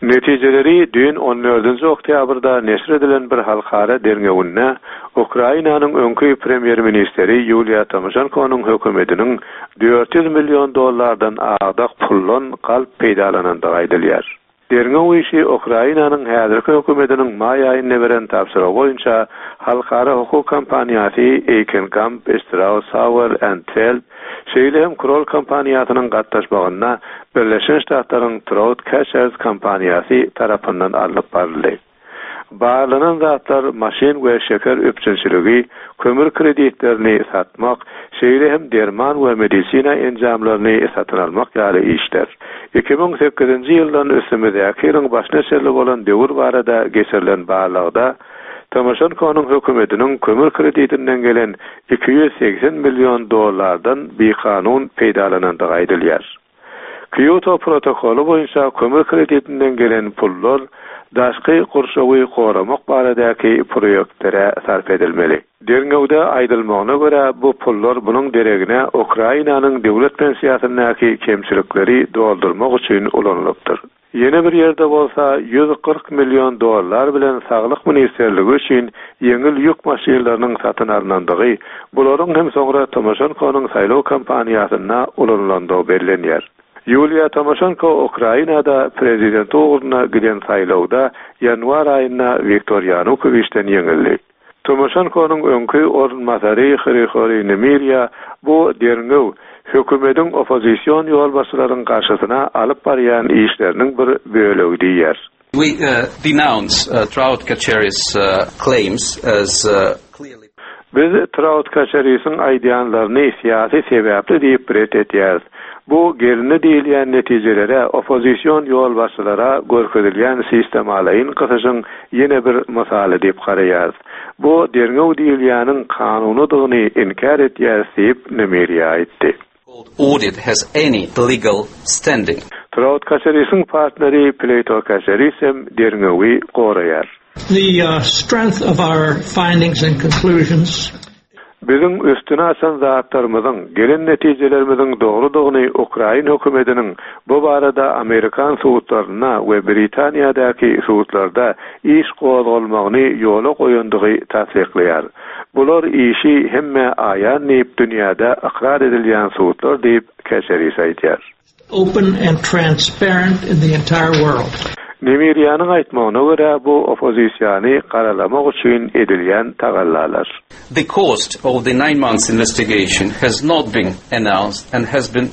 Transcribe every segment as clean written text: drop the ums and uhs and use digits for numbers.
Neticeleri dün 14 oktyabrda neşr edilen bir halkara derňewinde Ukrainanyň öňkü premier ministeri Yulia Tymoshenko'nun hökümetiniň $400 milyon agdak pullon galp peýdalanandygy aýdylýar. Derňew işi Ukrainanyň häzirki hökümetiniň maý aýyna beren tapşyrygy boýunça halkara hukuk kampaniýasy Eikenkamp, Strauss, Sauer and Feld Şeýle Kurol kampaniýasynyň gatnaşmagyna Birleşen Ştatlaryň Trout Caches kampaniýasy tarapyndan alyp baryldy. Bağlanan zatlar maşin we şeker öpçünçiligi, kömür kreditlerini satmak, şeýle hem derman we medisina enjamlaryny satyn almak ýaly işler. 2008-nji ýyldan ösümedäki ýylyň başyna şerli bolan döwür barada geçirilen bağlagda Tymoshenko'nun hökümetiniň kömür kreditinden gelen $280 milyon bir kanun peýdalanandygy aýdylýar. Kyoto protokolu boýunça kömür kreditinden gelen pullar daşky gurşawy goramak baradaky proýektlere sarf edilmeli. Derňewde aýdylmagyna görä bu pullar bunyň deregine Ukrainanyň döwlet pensiýasyndaky kemçilikleri doldurmak üçin ulanylypdyr. Yeni bir ýerde bolsa $140 milyon bilen Saglyk Ministrligi üçin ýeňil ýük maşinalarynyň satyn alınandygy, bularyň hem soňra Tymoshenko'nun saýlaw kampaniýasyna ulanylandygy bellenýär. Yulia Tymoshenko Ukrainada prezident uğruna giden saýlawda ýanwar aýyna Viktor Yanukovyçden ýeňildi. Tymoshenko'nun öňkü ornmasary Hrigoriy Nemirya bu derňew hökümetiň opozisiýon ýolbaşçylarynyň garşysyna alyp barýan işleriniň bir bölegi diýer. We denounce Trout Cacheris claims as clearly. Biz Trout Cacheris'in aýdýanlaryny syýasy sebäpli diýip etýär. Bu gelini diýilýän netijelere opozisiýon ýolbaşçylara görkezilýän sistem alaýyn gysyşyň ýene bir misaly diýip garaýar. Bu derňew diýilýäniň kanunydygyny inkar etýär diýip Nemirya aýtdy. Audit has any legal standing. Trout Cacheris'in partneri Plato Cacheris hem derňewi goraýar. The strength of our findings and conclusions Bizim üstüne asan zatlarımızın, gelen neticelerimizin doğruduğunu Ukrayna hükümetinin bu barada Amerikan suutlarına ve Britanya'daki suutlarda iş qoğulmağını yola koyunduğu tasdiqlayar. Bular işi hemme ayan deyip dünyada akrar edilyen suutlar deyip Cacheris aýdýar. Open and transparent in the entire world. Nemiryanın aýtmagyna görä bu opozisiýany garalamak üçin edilýän tagallalar. The cost of the 9 months investigation has not been announced and has been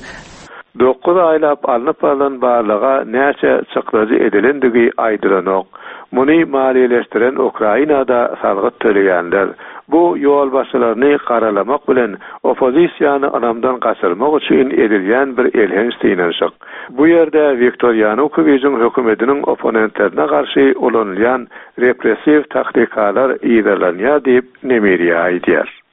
9 aylap alınıp alınan barlyga näçe çykyjy edilendigi aýdylanok. Muny maliýeleşdiren Ukrainada salgyt töleýänler bu ýolbaşçylaryny garalamak bilen opozisiýany anamdan gaçyrmak üçin edilýän bir elhenç synanyşyk. Bu ýerde Viktor Yanukovyç'in hökümetiniň oponentlerine garşy ulanylýan repressiv taktikalar ýerlenýär diýip Nemirya aýdýar.